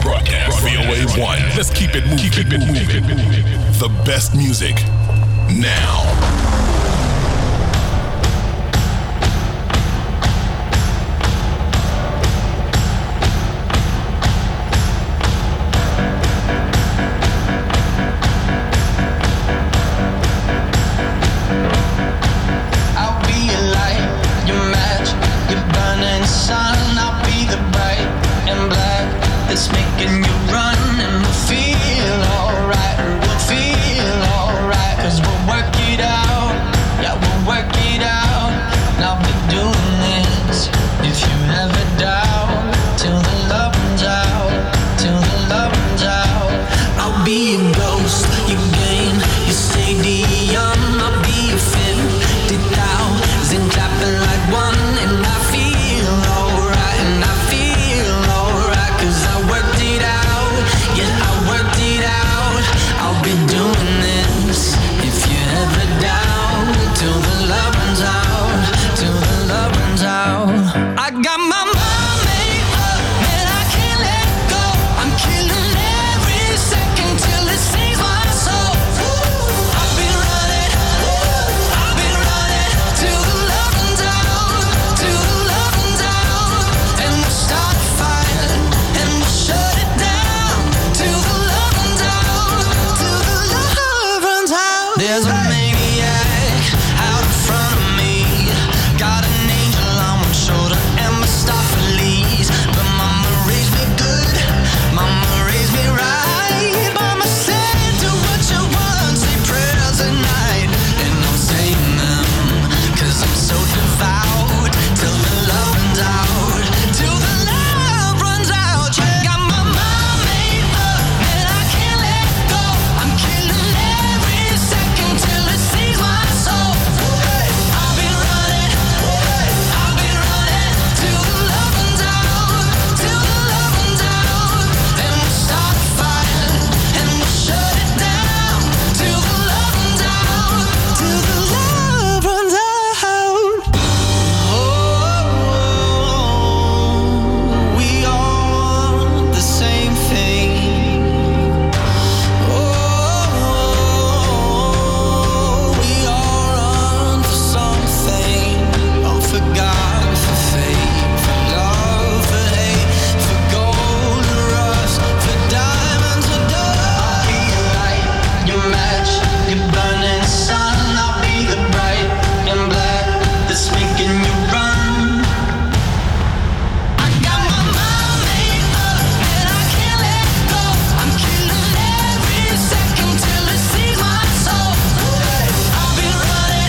Broadcast. VOA1. Let's keep it moving. The best music now. It's making you run and we'll feel alright. We'll feel alright, 'cause we'll work it out. Yeah, we'll work it out. And I'll be doing this if you ever doubt. Till the love runs out, till the love runs out. I'll be a ghost, you gain, you stadium. I'll be a 50,000 clapping like one. And I feel alright, and I feel alright, 'cause I worked it out, yeah, I worked it out. I'll be doing this if you ever doubt. Till the love runs out, till the love runs out. I got my mind made up and I can't let go. I'm killing every second till it sings my soul. I've been running till the love runs out, till the love runs out. And we'll start a fire and we'll shut it down till the love runs out, till the love runs out. There's a maniac out in front of me, got an angel on one shoulder and Mephistopheles. But mama raised me good, mama raised me right. Mama said do what you want, say prayers at night. And I'm saying them 'cause I'm so devout. Till the love runs out, till the love runs out. Yeah. Got my mind made up and I can't let go. I'm killing every second till it sees my soul. I've been running till the love runs out, till the love runs out. And we'll start a fire and we'll shut it down till the love runs out, till the love runs out. Oh, we all want the same thing. Oh, we all run for something. Oh, for God, for fate, for love, for hate, for gold, for rust, for diamonds, for dust. I'll be your light, your match, your burning sun. I'll be the bright and black that's making you run. I got my mind made up and I can't let go. I'm killing every second till it sees my soul. I've been running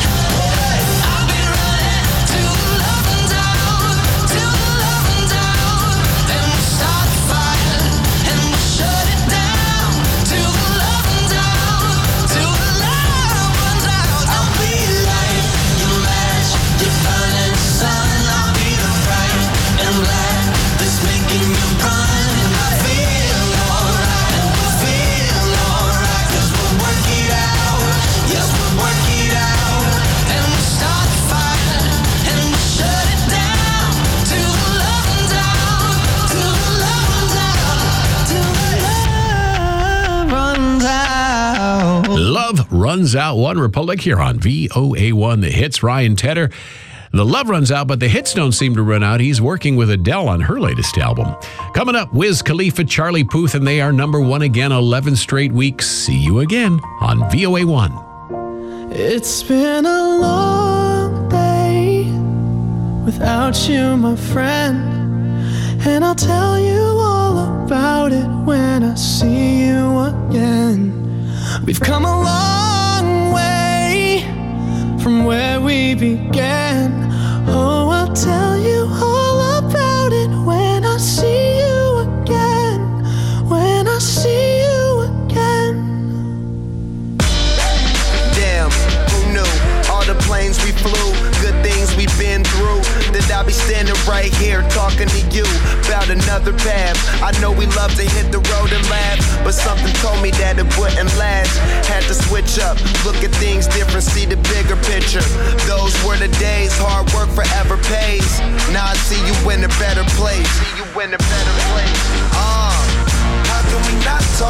till the love runs out, till the love runs out. And we'll start a fire and we'll shut it down till the love runs out, till the love runs out. I'll be your light, your match, your burning sun. I'll be the bright and black that's making you run. And I feel alright, and we feel alright, 'cause we'll work it out. Yes, we'll work it out. And we'll start a fire and we'll shut it down till the love runs out, till the love runs out, till the love runs out. Love Runs Out, One Republic here on VOA1 The Hits. Ryan Tedder. The love runs out, but the hits don't seem to run out. He's working with Adele on her latest album. Coming up, Wiz Khalifa, Charlie Puth, and they are number one again 11 straight weeks. See you again on VOA1. It's been a long day without you, my friend, and I'll tell you all about it when I see you again. We've come a long way from where we began. Oh, I'll tell you all about it when I see you again, when I see you again. Damn, who knew? All the planes we flew, good things we've been through. That I'll be standing right here talking to you about another path. I know we love to hit the road and laugh, but something told me that it wouldn't last. Had to switch up, look at things different, see the bigger picture. Those were the days, hard work forever pays. Now I see you in a better place. See you in a better place.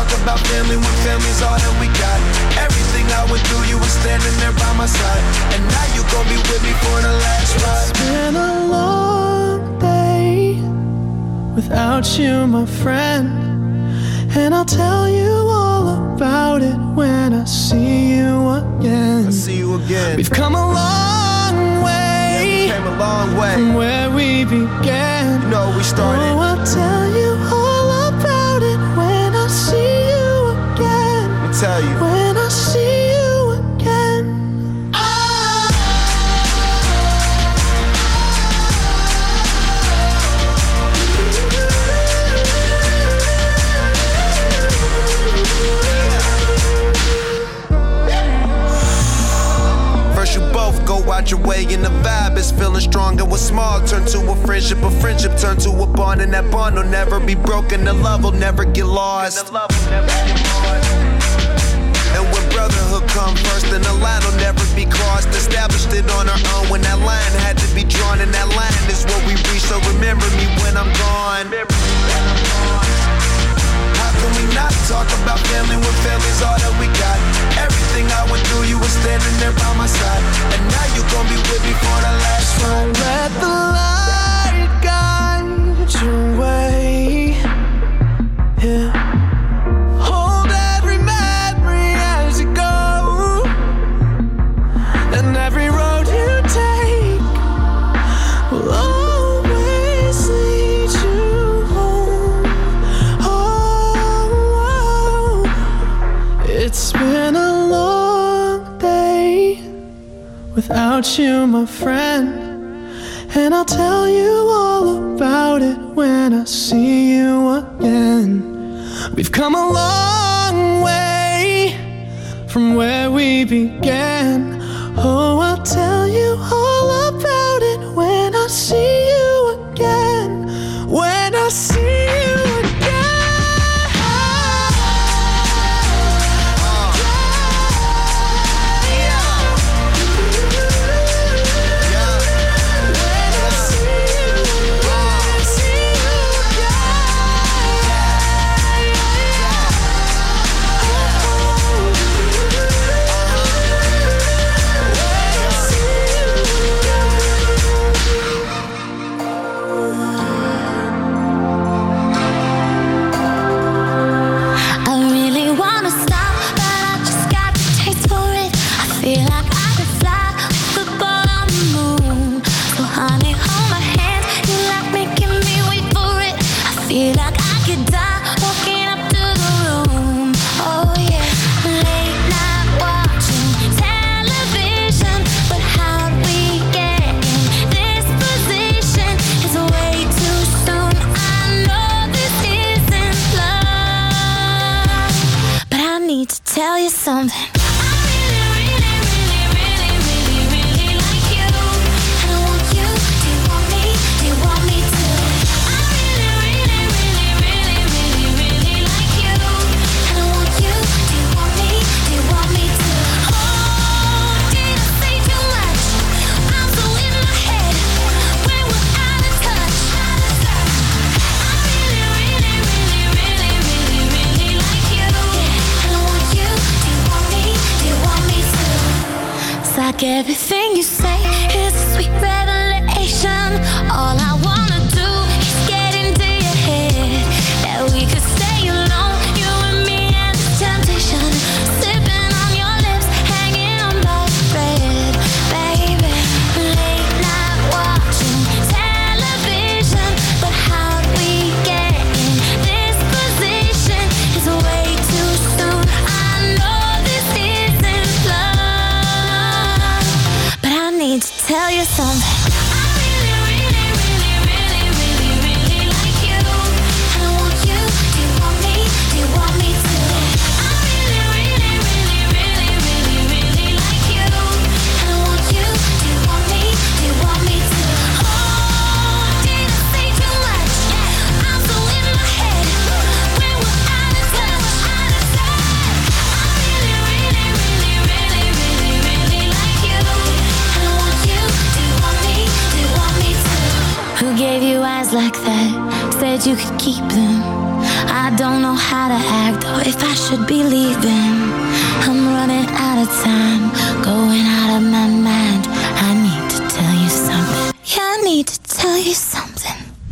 talk about family when family's all that we got. Everything I went through, you were standing there by my side. And now you gon' be with me for the last ride. It's been a long day without you, my friend. And I'll tell you all about it when I see you again. I see you again. We've come a long way, Came a long way from where we began. You know we started. Oh, I'll tell you all about it when I see you again. Let me tell you. When I see you again. First you both go out your way and the vibe is feeling strong. And what's small turn to a friendship turn to a bond. And that bond will never be broken, the love will never get lost. And when brotherhood come first, then the line will never be crossed. Established it on our own when that line had to be drawn. And that line is what we reach, so remember me when I'm gone. How can we not talk about family when family's all that we got? Everything I went through, you were standing there by my side. And now you gon' be with me for the last ride. Let the light guide your way. Yeah. Hold every memory as you go, and every road you take will always lead you home. Oh, it's been a long day without you, my friend. And I'll tell you all about it when I see you again. We've come a long way from where we began. Oh, I'll tell you all about it when I see you again. When I see you again. Tell you something. Like everything you say is a sweet revelation. All I wanna do is get into your head. That we could stay alone, you and me and the temptation. Sipping on your lips, hanging on by a thread. Baby, late night watching television. But how do we get in this position? It's way too soon. I know this isn't love, but I need to tell you something. Gave you eyes like that, said you could keep them. I I don't know how to act or if I should be leaving. I'm running out of time, going out of my mind. I need to tell you something. Yeah, I need to tell you something.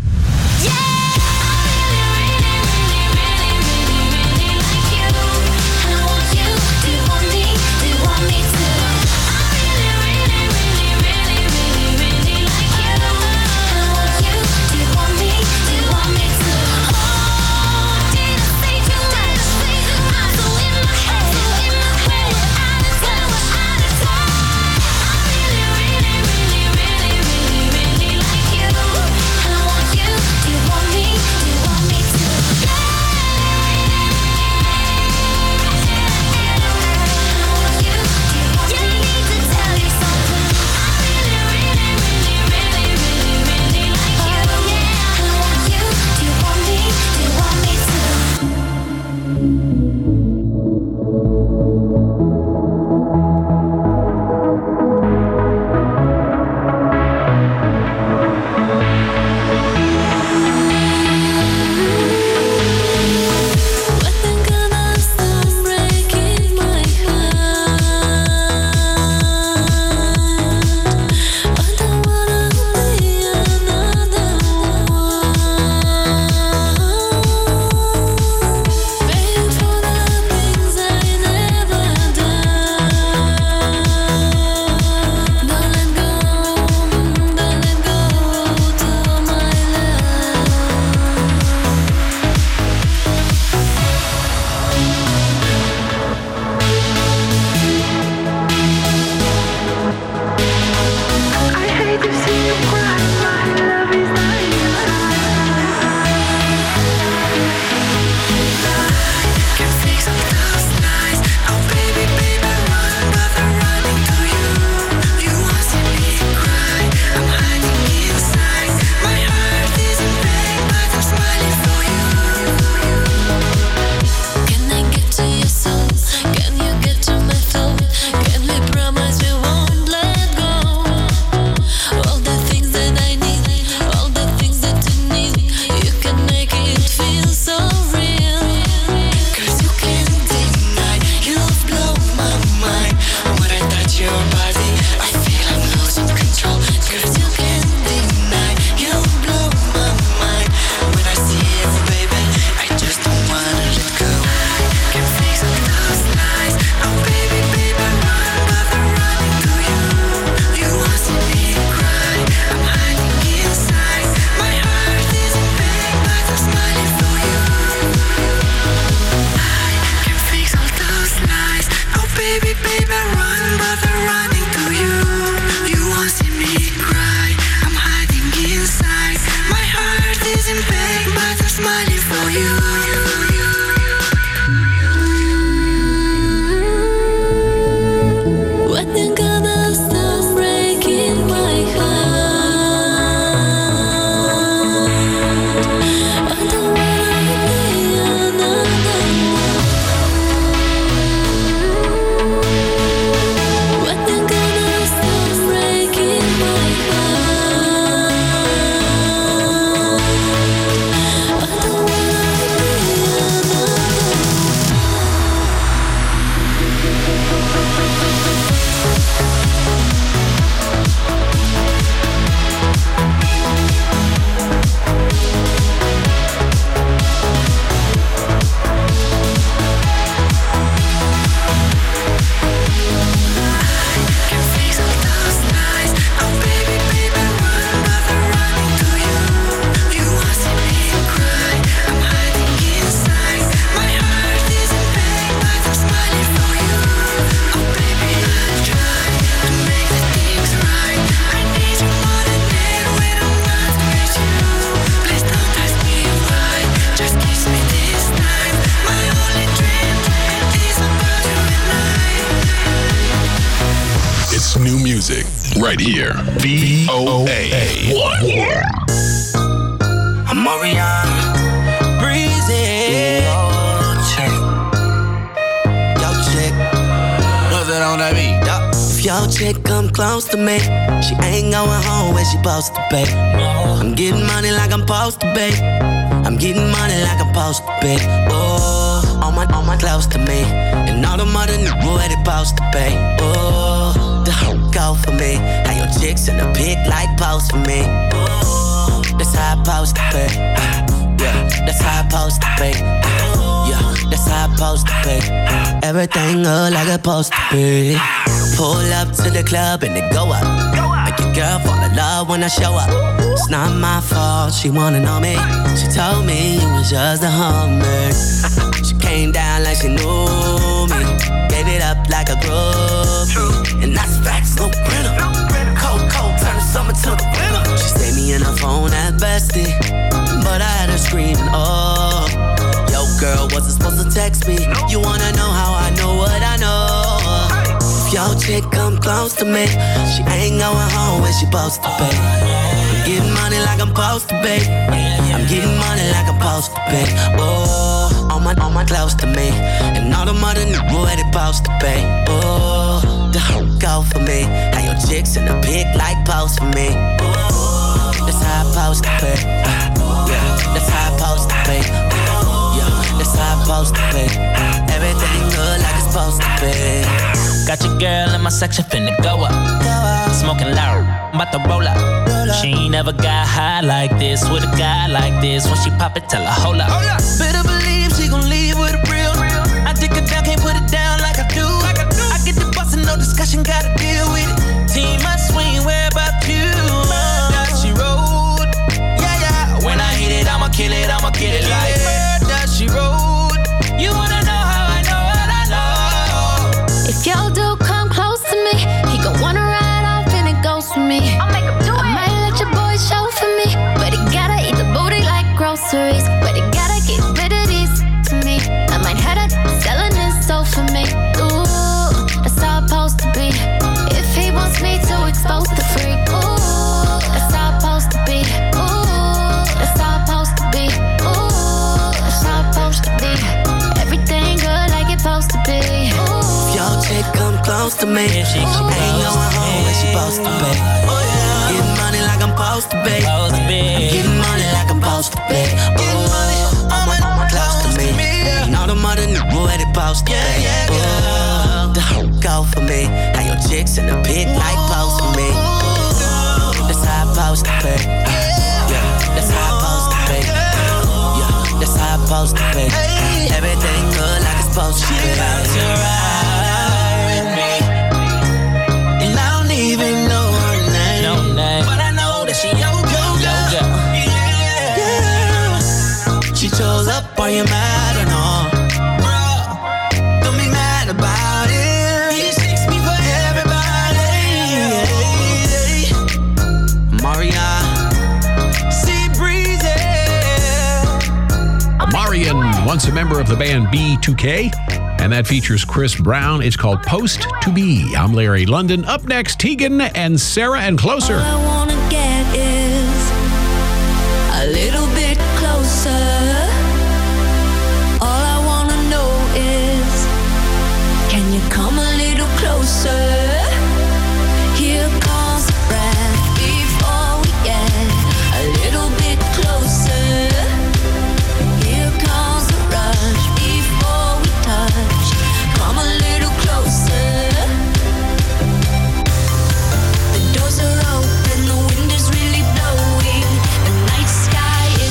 music right here. VOA1. I'm Mariana, breezy. Yo, chick, what's it on that beat? If your chick come close to me, she ain't going home where she supposed to be. I'm getting money like I'm supposed to be. I'm getting money like I'm supposed to be. Oh, all my close to me. And all the mother niggas where they supposed to be. Oh, the hoe go for me. How your chicks in the pic like post for me. Oh, that's how I supposed to be. Yeah, that's how I supposed to be. Yeah, that's how I supposed to be. Everything look like it's supposed to be. Pull up to the club and it go up. Make your girl fall in love when I show up. It's not my fault, she wanna know me. She told me you was just a hummer. She came down like she knew me. Gave it up like a groupie. And that's facts, no printer. Cold, turn the summer to the winter. She saved me in her phone at bestie, but I had her screaming, oh. Yo, girl, wasn't supposed to text me. You wanna know how I know what I know? If your chick come close to me, she ain't going home when she supposed to be. I'm getting money like I'm supposed to be. I'm getting money like I'm supposed to be. Oh, all my close to me. And all the mother niggas where they supposed to be. Oh, the hoe go for me. How your chicks in the pic like post for me. Oh, that's how I supposed to be. Yeah, that's how I supposed to be. Yeah, that's how I supposed to be. Everything good like it's supposed to be. Got your girl in my section finna go up. Smoking loud, I'm about to roll up. She ain't never got high like this with a guy like this. When she pop it, tell her hold up. Better believe she gon' leave with a real. I dick her down, can't put it down like I do. I get the bustin', no discussion, gotta deal with it. Team, I swing, where about you? Does she roll? Yeah. When I hit it, I'ma kill it, I'ma get it like does she roll? You wanna know how I know what I know? If your dude come close to me, he gon' wanna ride off and it goes for me. I'll make him do it. I might let your boy show for me, but he gotta eat the booty like groceries. But he gotta get rid of these to me. I might have that selling his soul for me. Ooh, that's how it's supposed to be. If he wants me to expose the freak, ooh, that's how it's supposed to be. Ooh, that's how it's supposed to be. Ooh, that's how it's supposed to be. Everything good like it's supposed to be. Ooh. Your chick come close to me. She ain't going home when she supposed to be. Getting money like I'm supposed to be. I'm getting money like I'm supposed to be. All my close to me. And all the mother niggas where they supposed to be. The hoe go for me. How your chicks in the pic like post for me. That's how I supposed to be. Yeah, that's how I supposed to be. Yeah, that's how I supposed to be. Everything good like it's supposed to be. And I don't even know her name. No name. But I know that she your girl. Yeah. She chose up, are you mad or no? Bro, don't be mad about it. He shakes me for everybody. Maria, Sea Breezy. Marion, once a member of the band B2K, and that features Chris Brown. It's called Post to Be. I'm Larry London. Up next, Tegan and Sarah and Closer. All I wanna get is a little bit closer. All I wanna know is, can you come a little closer? Here comes the breath before we get a little bit closer. Here comes the rush before we touch. Come a little closer. The doors are open, the wind is really blowing. The night sky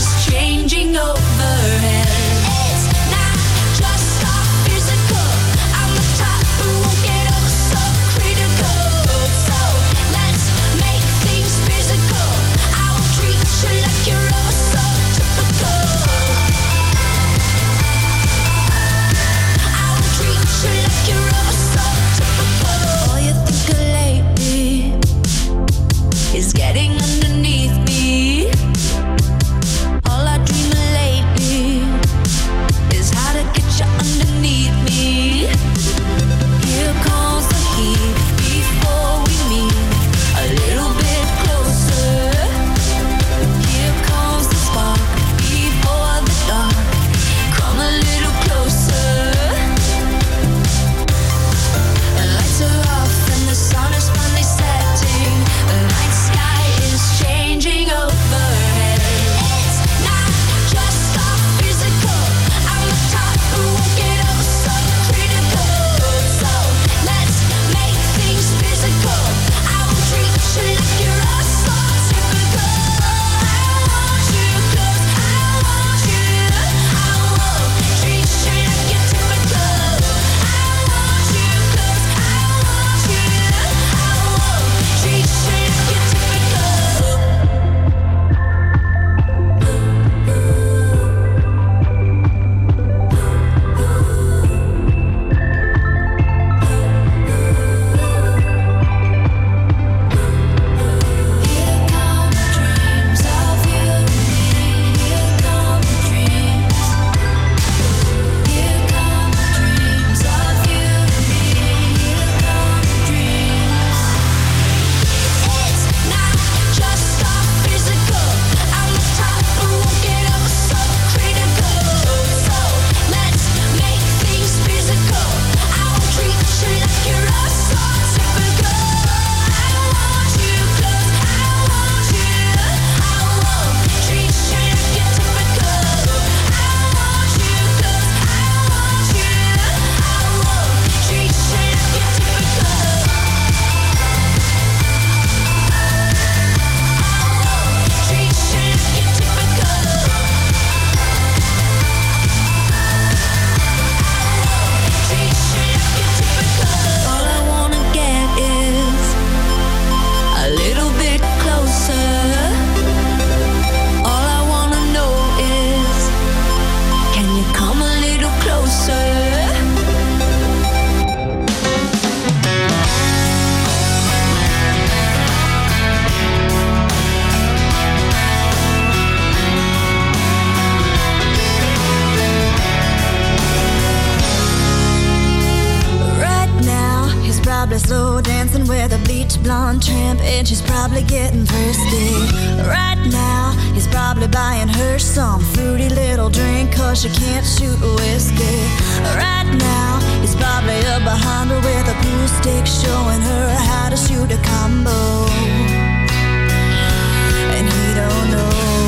on tramp and she's probably getting thirsty. Right now, he's probably buying her some fruity little drink 'cause she can't shoot whiskey. Right now, he's probably up behind her with a pool stick showing her how to shoot a combo. And he don't know.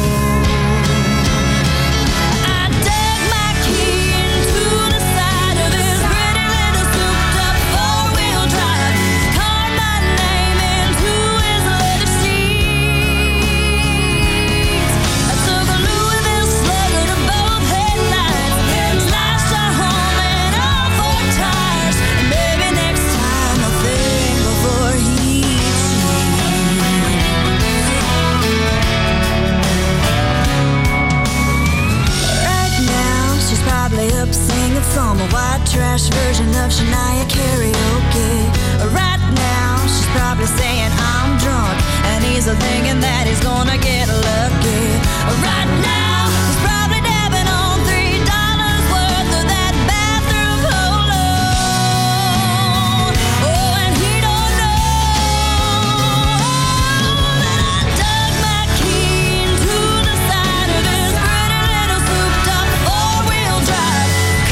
Some white trash version of Shania karaoke. Right now, she's probably saying I'm drunk, and he's thinking that he's gonna get lucky. Right now, he's probably dabbing on $3 worth of that bathroom polo. Oh, and he don't know that I dug my key into the side of his pretty little souped-up four-wheel drive.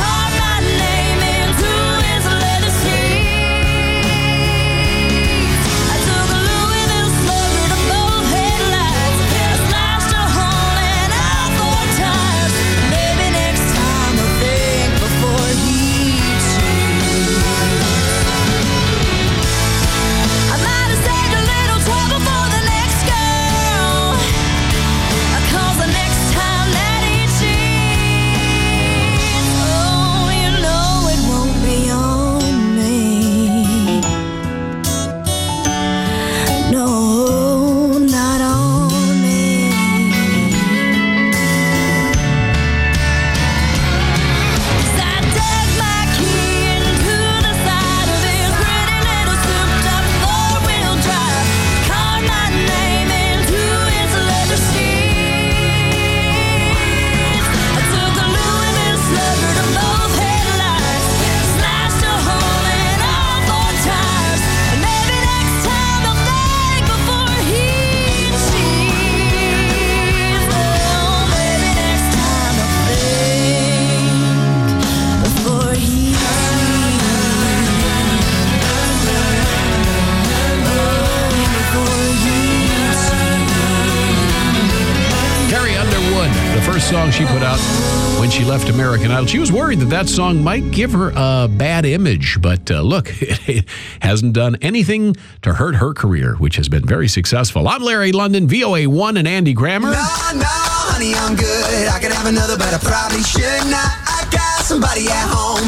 Song she put out when she left American Idol. She was worried that song might give her a bad image, but look, it hasn't done anything to hurt her career, which has been very successful. I'm Larry London, VOA1 and Andy Grammer. No, honey, I'm good. I could have another, but I probably should not. I got somebody at home.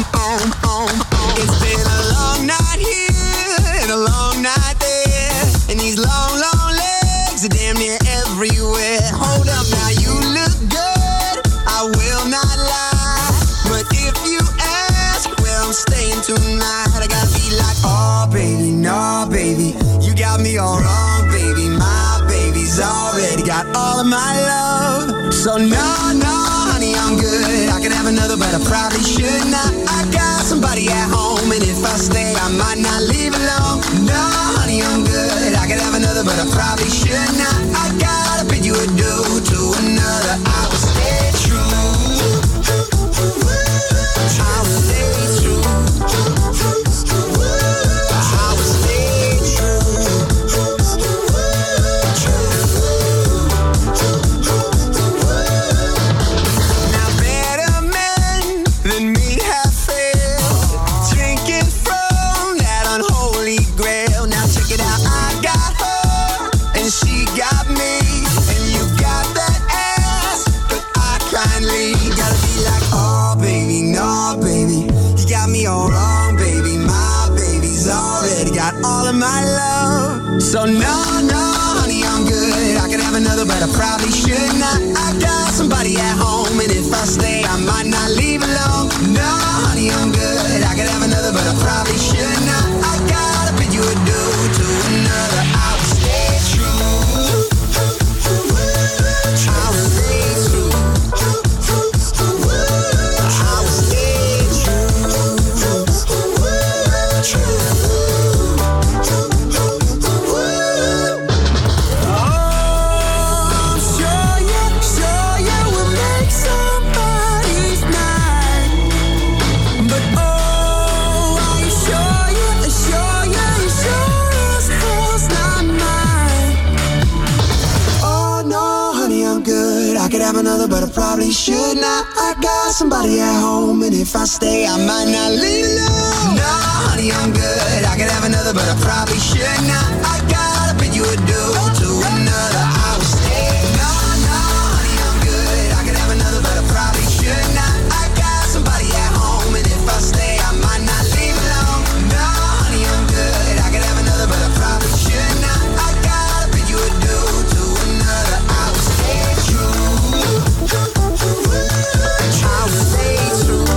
It's been a long night here and a long night there, and these long, long legs are damn near everywhere. Hold up now, you look good. I will not lie, but if you ask where I'm staying tonight, I gotta be like, oh baby, no baby, you got me all wrong, baby. My baby's already got all of my love. So no, honey, I'm good. I could have another, but I probably should not. I got somebody at home, and if I stay, I might not leave alone. No, honey, I'm good. I could have another, but I probably should not. I gotta bid you adieu to another. I will stay true. I will stay true. I will stay true. Now better men than me have failed, drinking from that unholy grail. Now check it out, I got her and she got me, and you got that ass, but I kindly gotta be like, oh baby, no baby, you got me all wrong, baby. My baby's already got all of my love. So no, honey, I'm good. I could have another, but I probably should not. I got somebody at home, and if I stay, I might not leave alone. No, honey, I'm good. I could have another, but I probably should not. I gotta bid you adieu to another. I will stay true. I will stay true. I will stay true. probably should not. I got somebody at home, and if I stay, I might not leave alone. No, honey, I'm good. I could have another, but I probably should not. I gotta bid you adieu to another. I will stay. No, honey, I'm good. I could have another, but I probably should not. I got somebody at home, and if I stay, I might not leave alone. No, honey, I'm good. I could have another, but I probably should not. I gotta bid you adieu to another. I will stay true. I will stay true.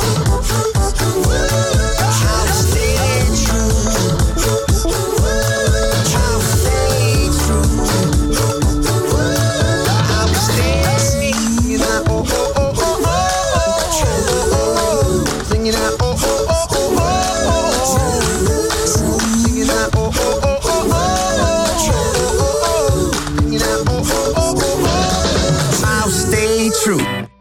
I will stay true. I will stay true. I will stay singing out, oh, oh, oh, oh, oh, oh. Singing out, oh, oh, oh, oh, oh. Singing out, oh, oh, oh, oh, oh. Singing out, oh, oh, oh, oh, oh. I will stay true.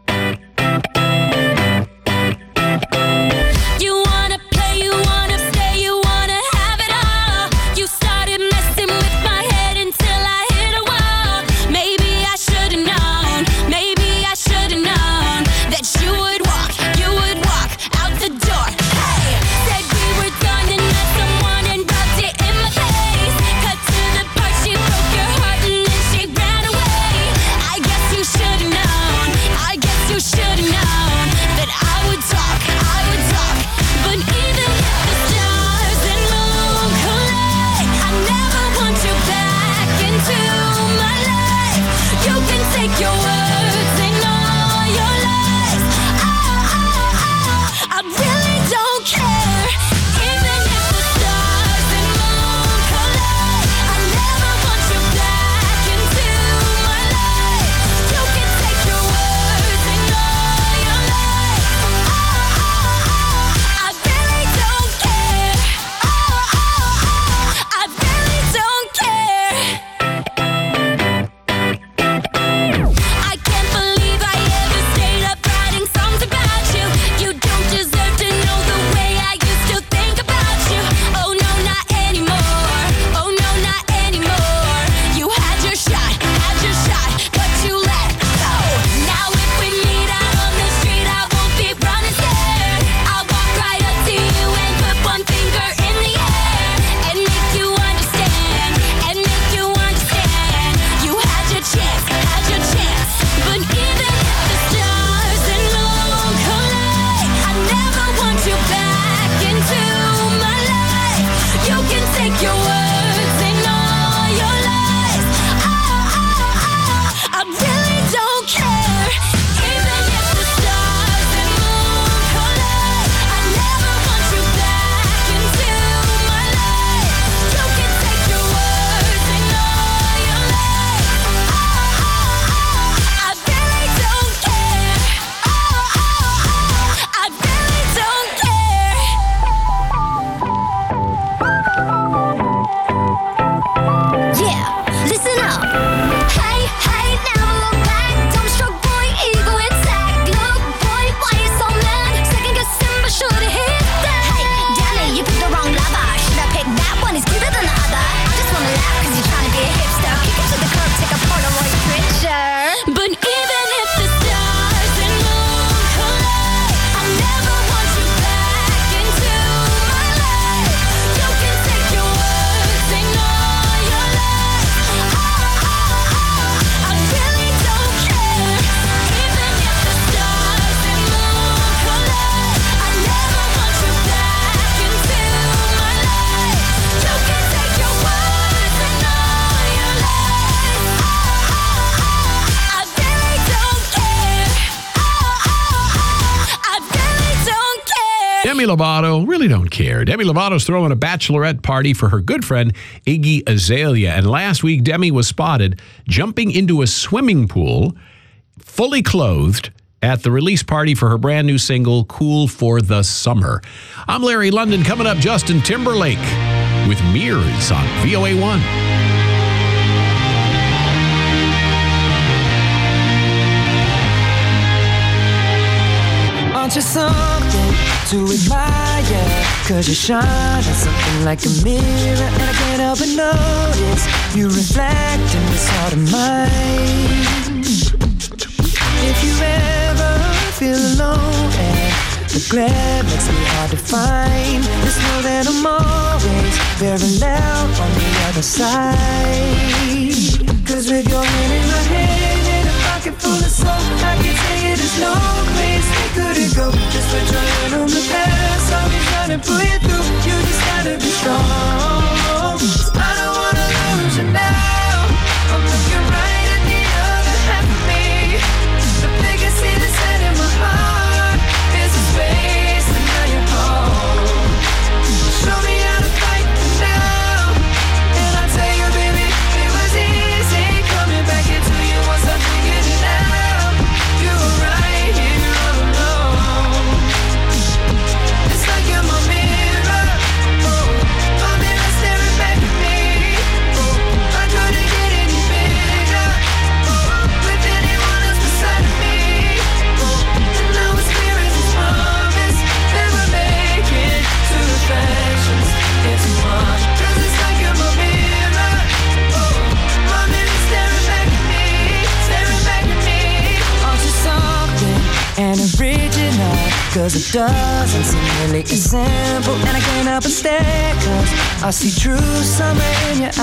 You wanna play, you wanna stay, you wanna have it all. You started messing with my head until I hit a wall. Maybe I should've known, maybe I should've known that you would walk out the door. Hey, said we were done and met someone and rubbed it in my face. Cut to the part, she broke your heart and then she ran away. I guess you should've known, I guess you should've known that I would talk. But even if the stars and moon collide, I never want you back into my life. You can take your words and all your lies. I really don't care. Even if the stars and moon collide, I never want you back into my life. You can take your words and all your lies. I really don't care. I really don't care. I can't believe I ever stayed up writing songs about you. You don't deserve to know the way I used to think about you. Oh no, not anymore. Oh no, not anymore. You had your shot, but you let go. Now if we meet out on the street, I won't be running scared. I'll walk right up to you and put one finger in the air and make you understand, You had your chance, but even if the stars and moon collide, I never want you back into my life. You can take your words and all your lies. I really don't care. Even if the stars and moon collide, I never want you back into my life. You can take your words and all your lies. I really don't care. I really don't care. Yeah, listen up. Hey, never look back. Don't stroke, boy, ego intact. Look, boy, why you so mad? Second guessing, but should've hit that. Hey, Danny, you picked the wrong lover. Should I pick that one? He's cuter than the other. I just wanna laugh 'cause you're trying to be a hipster. Kick it to the curb, take a Polaroid picture. But even if the stars and moon collide, I never want you back into my life. You can take your words and all your lies. I really don't care. Even if the stars and moon collide, I never want you back into my life. You can take your words and all your lies. I really don't care. I really don't care. Demi Lovato, really don't care. Demi Lovato's throwing a bachelorette party for her good friend Iggy Azalea. And last week, Demi was spotted jumping into a swimming pool, fully clothed, at the release party for her brand new single, Cool for the Summer. I'm Larry London. Coming up, Justin Timberlake with Mirrors on VOA1. Aren't you something to admire? 'Cause you shine on something like a mirror, and I can't help but notice you reflect in this heart of mine. If you ever feel alone and the glare makes me hard to find, just know that I'm always very loud on the other side. Cause with your hand in my hand and a pocket full of soap, I can tell you there's no place we couldn't go. Just put your hand on the past, I'll be trying to pull you through. You just gotta be strong. I don't wanna lose you now. I'm looking right at the other half of me. The biggest thing that's set in my heart is a space, and now you're home. Show me how to fight now, and I tell you, baby, it was easy coming back into you once I figured it out. You were right here all alone. It's like you're my mirror, my mirror staring back at me. I couldn't get any bigger with anyone else beside me. And now it's clear as this promise that we're making two reflections into one. 'Cause it's like you're my mirror, my mirror staring back at me, staring back at me. Aren't you something and original? 'Cause it doesn't seem really as simple, and I can't help but stare 'cause I see true summer in your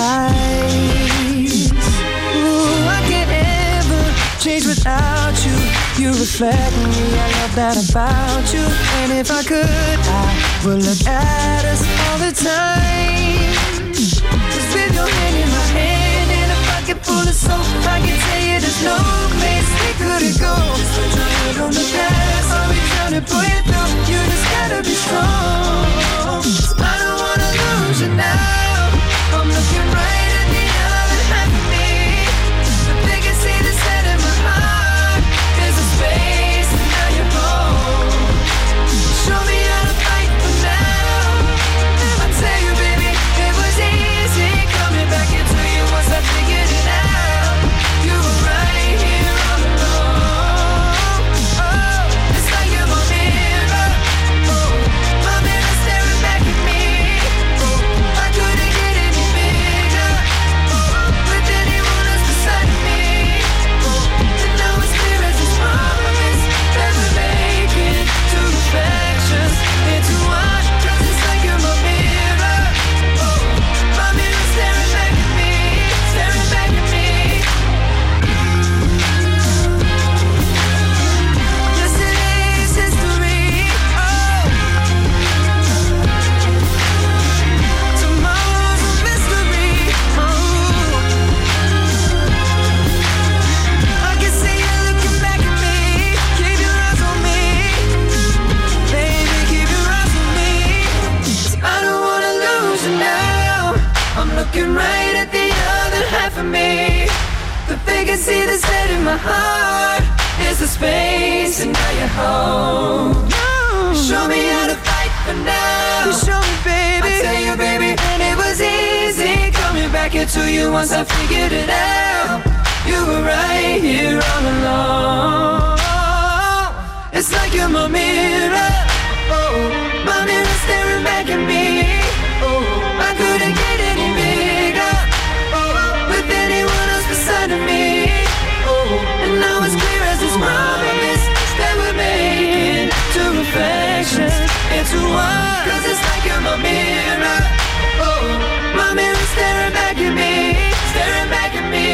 eyes. Ooh, I can't ever change without you. You reflect me, I love that about you. And if I could, I would look at us all the time. 'Cause with your hand in my hand and a pocket full of soap, I can tell you there's no place we couldn't go. Just put your hand on the past, I'll be trying to pull you through. You just gotta be strong. I don't wanna lose you now. I'm looking right at the other half of me. The biggest thing that's set in my heart is a space, and now you're home. Show me how to fight for now. I tell you, baby, it was easy coming back into you once I figured it out. You were right here all alone. Oh, it's like you're my mirror, my mirror staring back at me. I couldn't get any bigger with anyone else beside me. And now it's clear as this promise that we're making two reflections into one. 'Cause it's like you're my mirror, my mirror staring back at me, staring back at me. Yesterday's history, tomorrow's a mystery. I can see you looking back at me. Keep your eyes on me, baby, keep your eyes on me. 'Cause I don't wanna lose you now. I'm looking right at the other half of me. The biggest see that's set in my heart is the space, and now you're home. Show me how to fight for now. You show me, baby. I tell you, baby, and it was easy coming back into you once I figured it out. You were right here all along. It's like you're my mirror, my mirror staring back at me. I couldn't get any bigger with anyone else beside of me. And now it's clear as this promise that we're making two reflections into one. 'Cause it's like you're my mirror, my mirror staring back at me, staring back at me.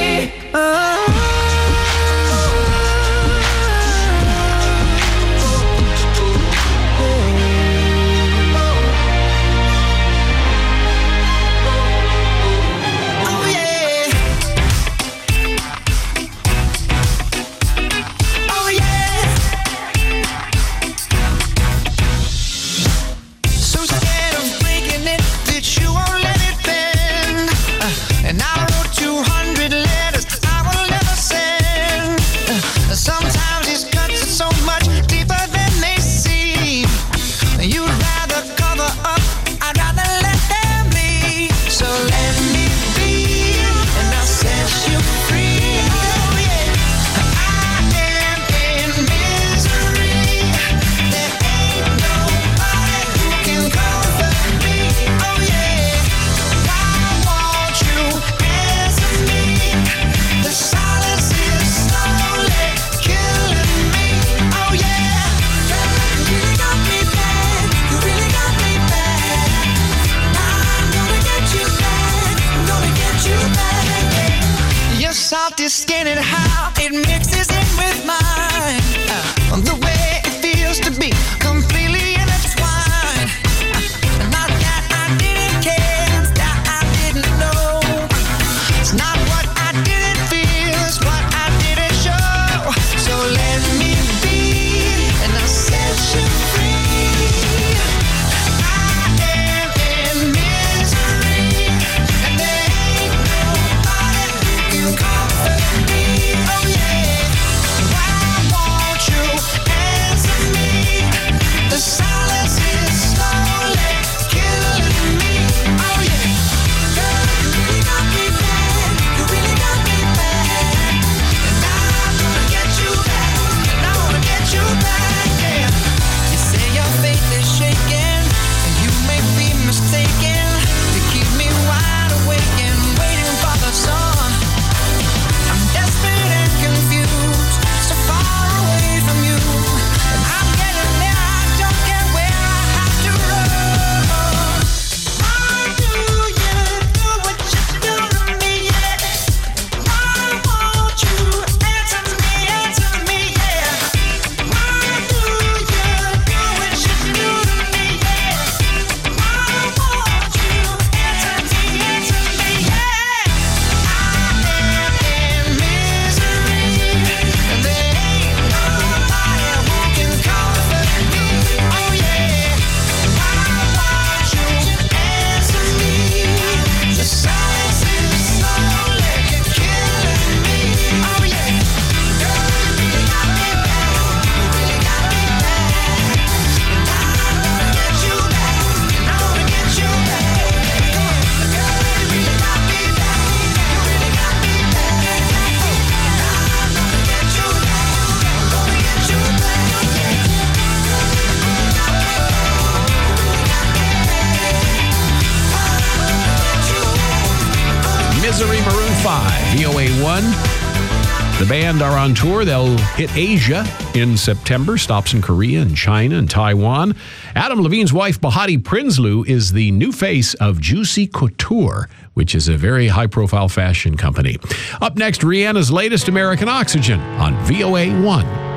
VOA1. The band are on tour. They'll hit Asia in September, stops in Korea and China and Taiwan. Adam Levine's wife, Bahati Prinsloo, is the new face of Juicy Couture, which is a very high-profile fashion company. Up next, Rihanna's latest American Oxygen on VOA1.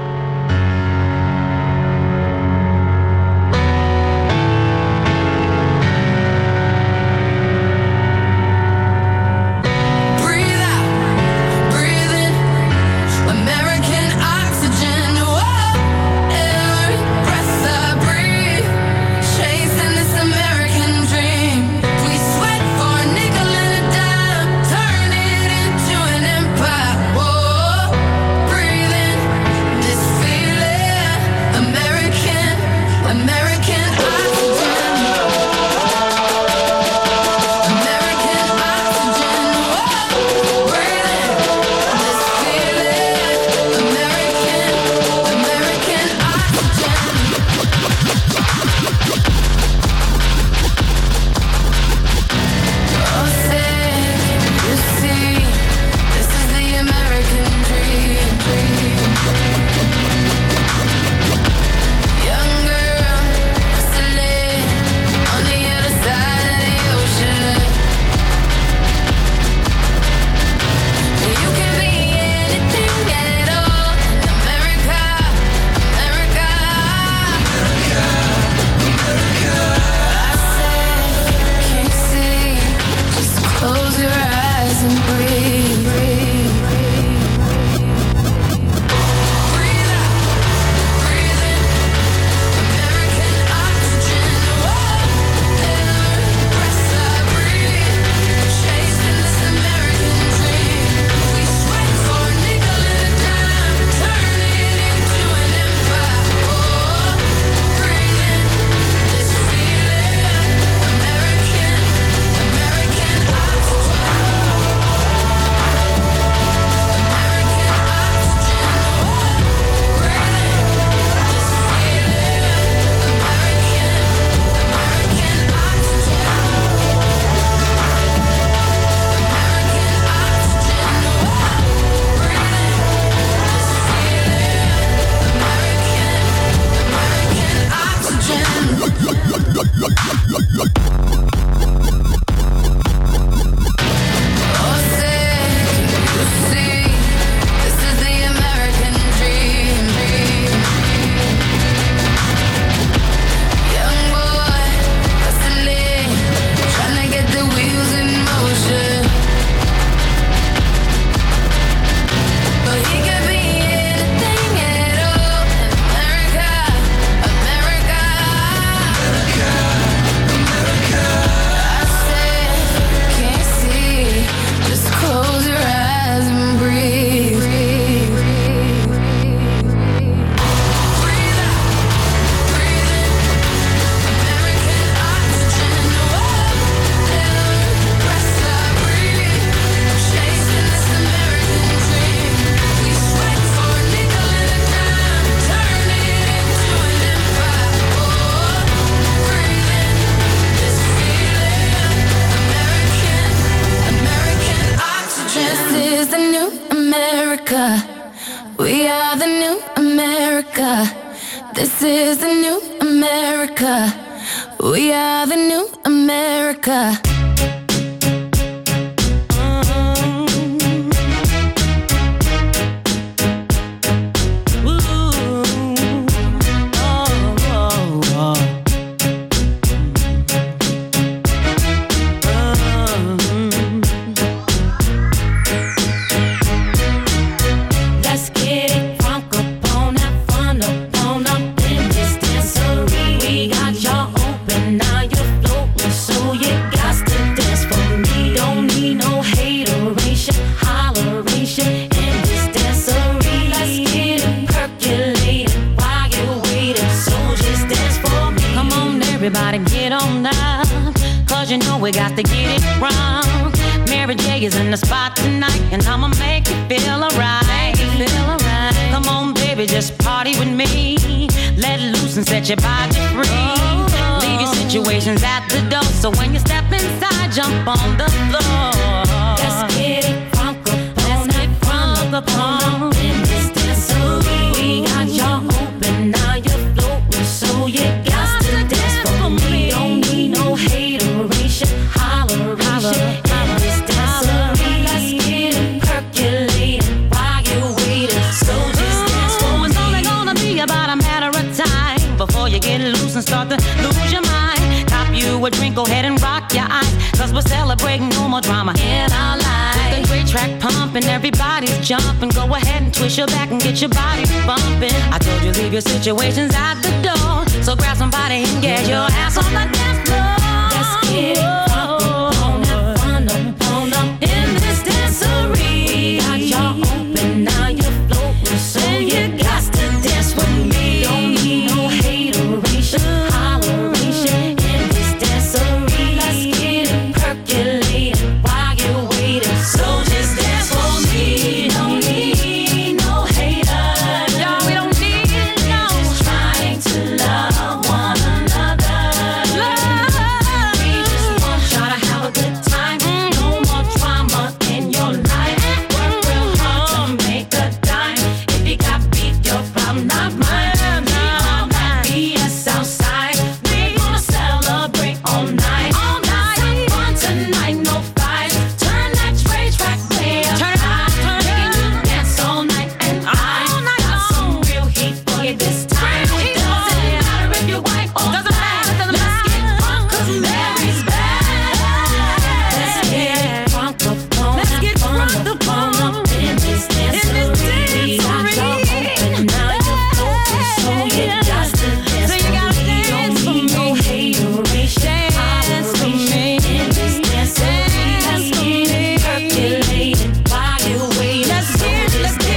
We are the new America. This is the new America. We are the new America. Everybody get on up, cause you know we got to get it wrong. Mary J is in the spot tonight, and I'ma make you feel alright. Come on, baby, just party with me. Let loose and set your body free. Leave your situations at the door, so when you step inside, jump on the floor. Let's get it crunk the pump in this dancery. We got y'all open, now you're floating, so you got to dance for me. Don't need no hateration, holleration in this dancery. Let's get it percolating while you're waiting. So just dance for me. It's only gonna be about a matter of time before you get loose and start to lose your mind. Cop you a drink, go ahead and rock your eyes, cause we're celebrating no more drama in our lives. With a great track pumping, everybody's jumping. Go ahead and twist your back and get your body bumping. I told you leave your situations at the door, so grab somebody and get your ass on the dance floor. Let's get it on up, on up in this dancery. Got y'all open, now you're floating, so you got to dance with me. Don't need no hateration, holleration in this dancery. Let's get it percolating while you're waiting. So just dance for me. Don't need no haters. Y'all, we don't need no. Just trying to love one another. We just want y'all to have a good time. No more drama in your life. Work real hard to make a dime. If you got beef, your problem, not mine. We all got BS outside. We gonna celebrate all night. All night. Have fun tonight, no fights. Turn that track way up high. Making you dance all night, and I got some real heat for you this time. Doesn't matter if you're white or black. Let's get drunk 'cause Mary's back. Let's get drunk up on up in this dancery. We got y'all open, now you're floating, so you got to dance for me. Don't need no hateration, holleration in this dancery. Let's get it percolating while you're waiting. Let's get it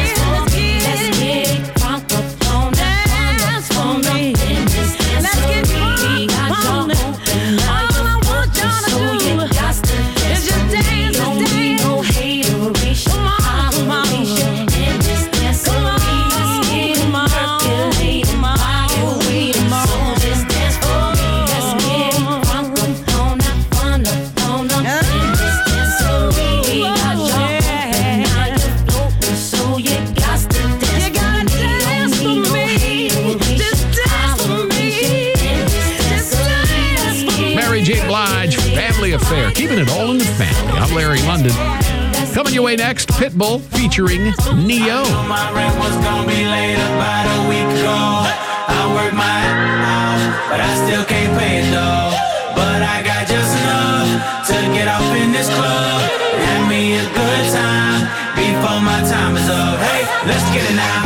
drunk up on up in this dancery. We got y'all open, now you're floating, so you got to dance for me. Don't need no hateration, holleration in this dancery. Let's get it percolating while you're waiting. So just dance for me. Let's get it drunk up on up in this dancery. We got y'all open, now you're floating, so you got to dance for me. Don't need no hateration, holleration in this dancery. Let's get it Mary J. Blige, Family Affair, keeping it all in the family. I'm Larry London. Coming your way next, Pitbull featuring Neo. My rent was gonna be late about a week ago. I work my ass off, but I still can't pay it though. But I got just enough to get off in this club. Have me a good time before my time is up. Hey, let's get it now.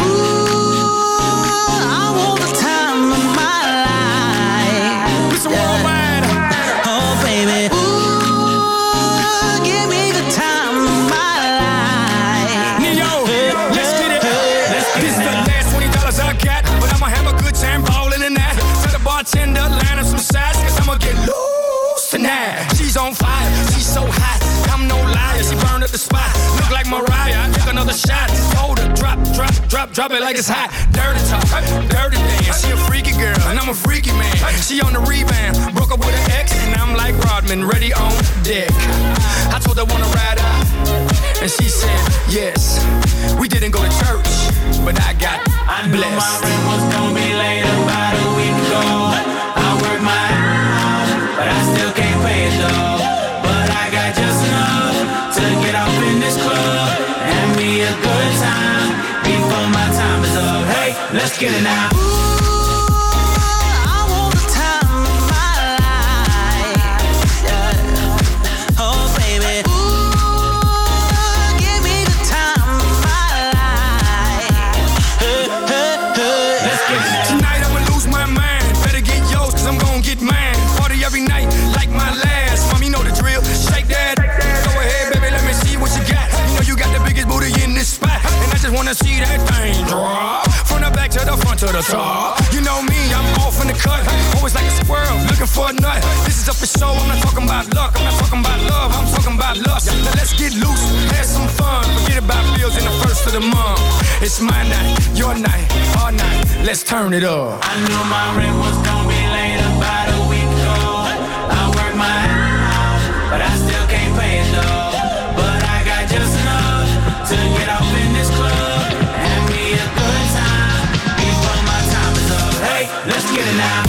I want the time of my life. It's worldwide. Oh, baby. Ooh, give me the time of my life. Neo, let's get it. This is the last $20 I got, but I'ma have a good time balling in that. Tell the bartender, line up some sides, cause I'ma get loose tonight. She's on fire, she's so hot. I'm no liar, she burned up the spot. Look like Mariah, I took another shot. Hold her, drop it like it's hot. Dirty talk, dirty dance. She a freaky girl, and I'm a freaky man. She on the rebound, broke up with an ex, and I'm like Rodman, ready on deck. I told her wanna ride out, and she said yes. We didn't go to church, but I got blessed. My rent was gonna be late about a week ago. I work my ass off, but I still can't pay it though. But I got just enough to get off in this club. Have me a good time before my time is up. Hey, let's get it now. I want the time of my life. Oh, baby. Ooh, give me the time of my life. Let's get it now. Tonight I'ma lose my mind. Better get yours, cause I'm gonna get mine. Party every night like my last. Mom, you know the drill. Shake that. Go ahead, baby, let me see what you got. You know you got the biggest booty in this spot, and I just wanna see that thing drop. From the back to the front to the top. You know me, I'm off in the cut. Always like a squirrel, looking for a nut. This is up for show, I'm not talking about luck. I'm not talking about love, I'm talking about lust. Now let's get loose, have some fun. Forget about bills in the first of the month. It's my night, your night, our night. Let's turn it up. I knew my rent was gonna be late about a week ago. I work my ass off, but I still can't pay it though. But I got just enough to get off in this club. get it now.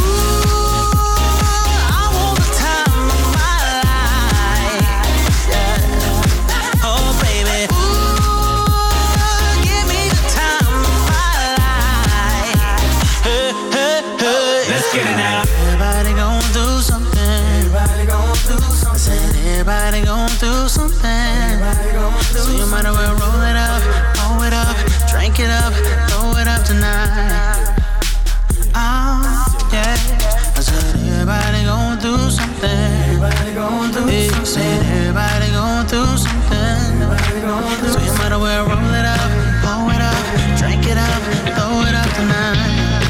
Everybody gon' do something. So you might as well roll it up, drink it up, throw it up tonight. Oh, yeah. I said everybody gon' do something. Everybody gon' do something. Said everybody gon' do something. So you might as well roll it up, drink it up, throw it up tonight.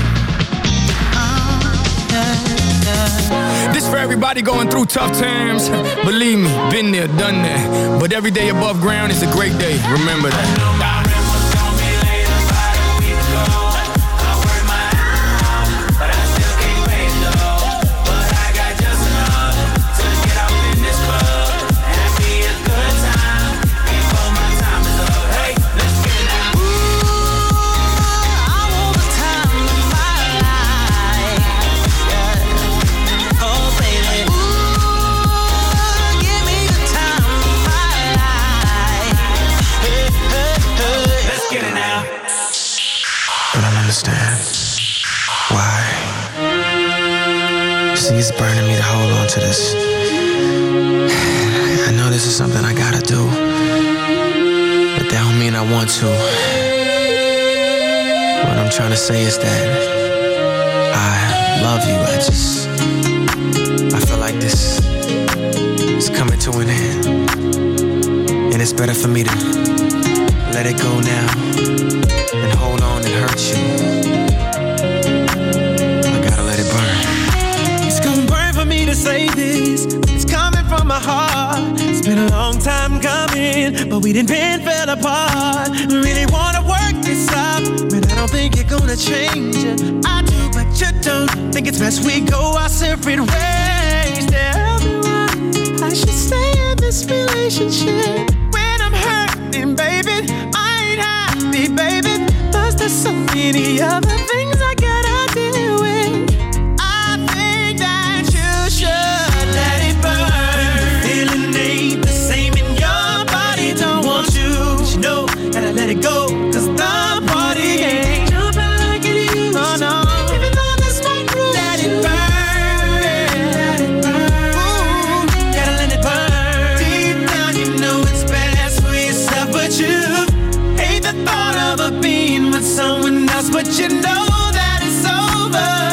This for everybody going through tough times. Believe me, been there, done that. But every day above ground is a great day. Remember that. It's burning me to hold on to this. I know this is something I gotta do, but that don't mean I want to. What I'm trying to say is that I love you. I feel like this is coming to an end, and it's better for me to let it go now than hold on and hurt you. I gotta let it burn. To say this, it's coming from my heart. It's been a long time coming, but we done been fell apart. Really wanna work this out, but I don't think you're gonna change it. I do, but you don't. Think it's best we go our separate ways. Tell me why I should stay in this relationship when I'm hurting, baby. I ain't happy, baby. Plus there's so many other things I gotta deal with. Let it burn. The feeling ain't the same in your body. Don't want you, but you know, gotta let it go. Cause the party ain't jumping like it used to. Oh no, even though the smoke grows. Let it burn. Let it burn. Ooh, gotta let it burn. Deep down you know it's best for yourself, but you hate the thought of her being with someone else. But you know that it's over.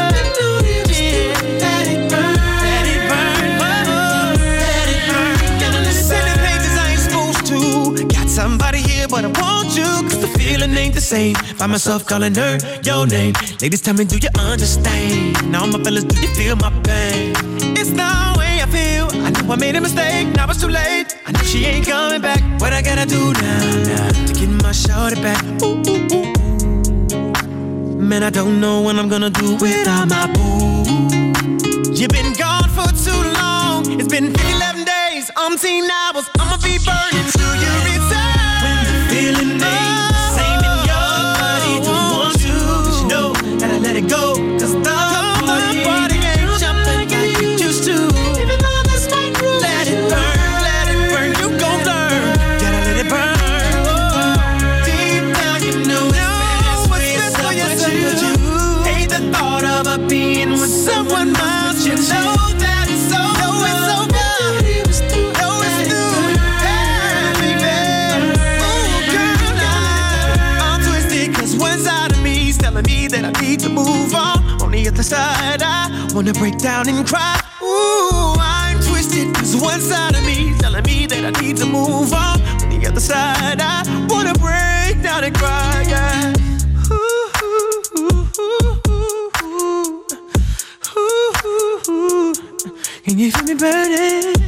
Somebody here, but I want you. Cause the feeling ain't the same. Find myself calling her your name. Ladies, tell me, do you understand? Now my fellas, do you feel my pain? It's the way I feel. I know I made a mistake, now it's too late. I know she ain't coming back. What I gotta do now to get my shorty back? Ooh, ooh, ooh, ooh. Man, I don't know what I'm gonna do without my boo. You've been gone for too long. It's been 11 days, umpteen hours. I'ma be burning till you return. Feeling ain't the same in your body. Don't want you, but you know, gotta let it go. Cause the party ain't jumping like it used to. Even though the smoke grows. Let it burn, you gon' learn. Gotta let it burn. Deep down you know it's best for yourself, but you hate the thought of her being with someone else. You know that it's over. That I need to move on the other side, I wanna break down and cry. Ooh, I'm twisted. Cause one side of me telling me that I need to move on the other side, I wanna break down and cry, yeah. Ooh, ooh, ooh, ooh, ooh, ooh, ooh. Can you feel me burning?